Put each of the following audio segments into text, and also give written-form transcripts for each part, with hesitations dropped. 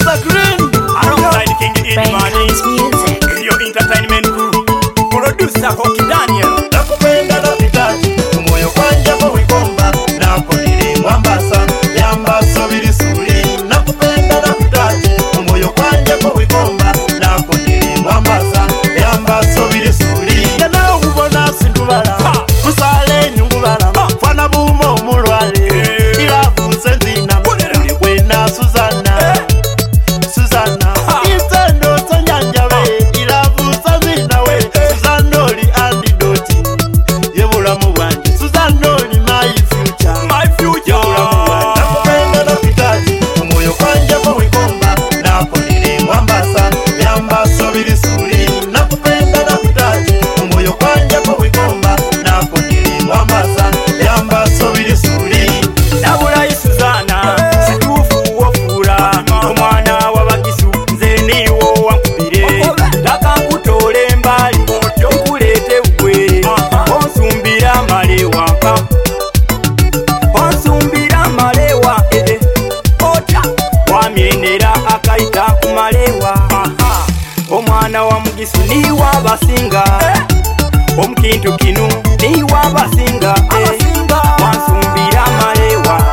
Mr. Green alongside King Idmani, Music. your entertainment crew, producer Hoki Daniel. nakupenda napitaji umoyo kwanja kwa wikomba nako nili mwambasa yambaso bilisuli nakupenda napitaji umoyo kwanja kwa wikomba nako nili mwambasa yambaso bilisuli yana ubona sindubala kusale nyungubala fana bumo mulwale ilavuze nzina muli kwena Suzana Suzana izendo sanyanja we ilavuza nzina we Suzana oli antidote yebulamu bwanje Suzana oli my future nakupenda napitaji umoyo kwanja kwa wikomba nako nili mwambasa yambaso bilisuli nakupenda napitaji umoyo kwanja kwa wikomba nako nili mwambasa yambaso bilisuli Nabulayi Suzana, situfu wofula omwana w'abagisu nze niwo wankubire laka nkutole mbali nkulete bugwe onsumbira malewa ota wamyenera akayita ku malewa omwana wa mugisu niwa abasinga omukintu kinu niwa abasinga wansumbira malewa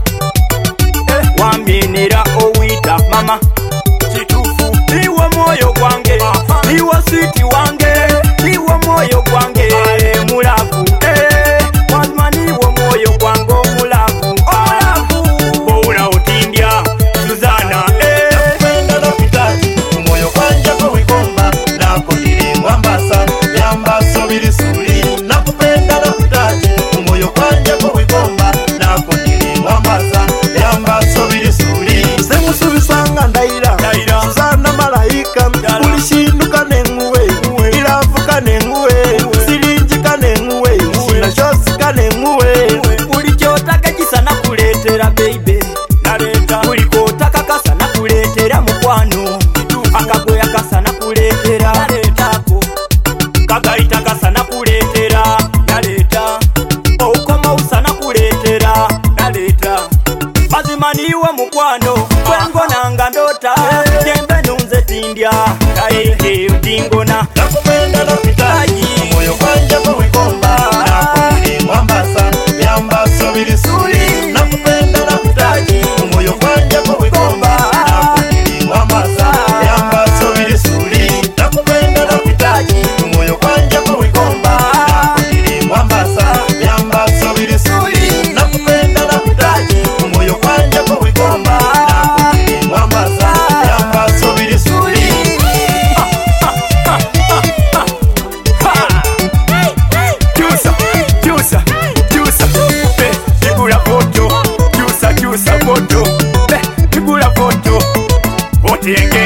wamyenera owita mama kitufu niwo mwoyo gwange niwo switi wange niwo mwoyo gwange mulavu wazima niwo mwoyo gwange omulavu bowula otindya Suzana nakupenda napitaji umoyo kwanja kwa wikomba nako nili mwambasa yambaso bilisuli nakupenda napitaji umoyo kwanja kwa wikomba nako nili mwambasa yambaso bilisuli semusubisanga ndaira Suzana malayika ulishinduka nenguwe ilavuka nenguwe silinjika nenguwe sinashosika nenguwe ulikyotaka kisana kuletera baby naleta ulikotaka kasana kuletera mukwano akagoya kasana kuletera naletako kagaita kasana kuletera naleta okoma usana kuletera naleta mazima niwe mukwano kwengonanga ndota jembe nunze tindya kaike utingona nakupenda napitaji umoyo kwanja kwa wikomba nako nili mwambasa yambaso bilisuli nakupenda napitaji umoyo kwanja kwa wikomba nako nili mwambasa yambaso bilisuli nakupenda napitaji umoyo kwanja kwa wikomba nako nili mwambasa yambaso bilisuli nakupenda napitaji umoyo kwanja kwa wikomba nako nili mwambasa yambaso bilisuli Tigula foto, tigula foto, otienge